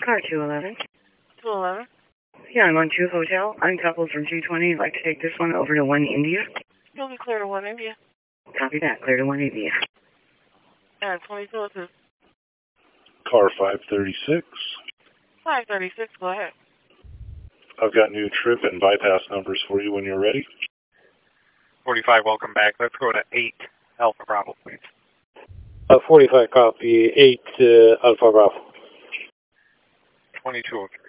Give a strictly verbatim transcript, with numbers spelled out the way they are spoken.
Car two eleven. two eleven? Yeah, I'm on two Hotel. I'm coupled from two twenty. I'd like to take this one over to one India. You'll be clear to one India. Copy that. Clear to one India. And twenty-two oh two. Car five thirty-six. five thirty-six, go ahead. I've got new trip and bypass numbers for you when you're ready. forty-five, welcome back. Let's go to eight Alpha Bravo, please. Uh, forty-five, copy. eight uh, Alpha Bravo. twenty-two oh